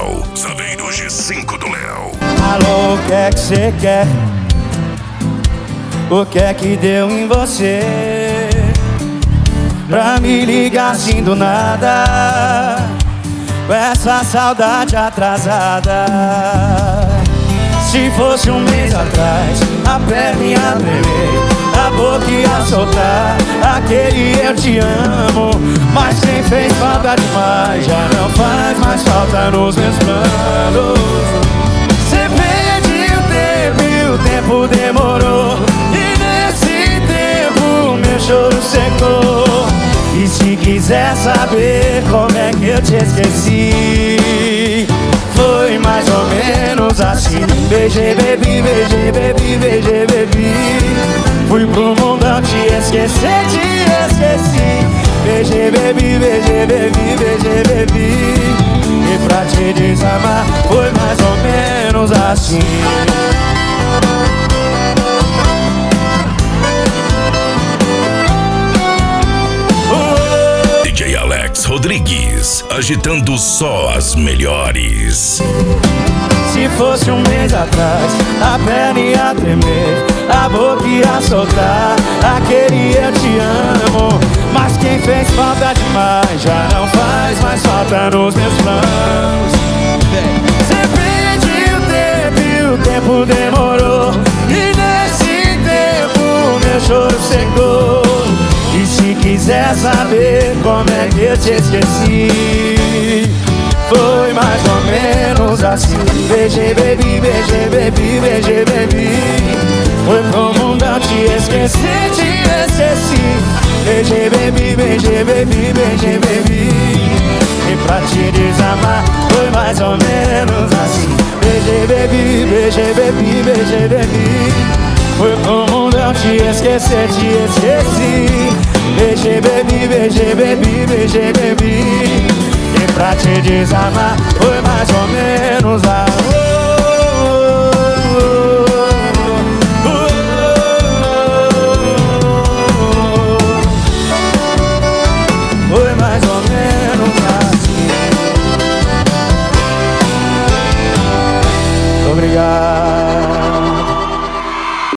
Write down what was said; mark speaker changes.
Speaker 1: Léo. Só vem no G5 do Léo.
Speaker 2: Alô, o que é que você quer? O que é que deu em você pra me ligar assim do nada, com essa saudade atrasada? Se fosse um mês atrás, a perna ia tremer, a boca ia soltar aquele eu te amo. Mas quem fez falta demais já não faz mais falta nos meus planos. Você perdeu o tempo e o tempo demorou, e nesse tempo meu choro secou. E se quiser saber como é que eu te esqueci, foi mais ou menos assim. Beijei, bebi, beijei, bebi, beijei, bebi. Fui pro mundão te esquecer, te esqueci. Beijei, bebi, beijei, bebi, beijei, bebi. E pra te desamar foi mais ou menos assim.
Speaker 1: DJ Alex Rodrigues, agitando só as melhores.
Speaker 2: Se fosse um mês atrás, a perna ia tremer, a boca ia soltar aquele eu te amo. Mas quem fez falta demais já não faz mais falta nos meus planos. Você perdeu o tempo e o tempo demorou, e nesse tempo meu choro secou. E se quiser saber como é que eu te esqueci, foi mais ou menos assim. Beijei, bebi, beijei, bebi, beijei, bebi. Foi pro mundão te esquecer, te esqueci. Beijei, bebi, beijei, bebi, beijei, bebi. E pra te desamar foi mais ou menos assim. Beijei, bebi, beijei, bebi, beijei, bebi. Foi pro mundão te esquecer, te esqueci. Beijei, bebi, beijei, bebi, beijei, bebi. E pra te desamar foi mais ou menos assim.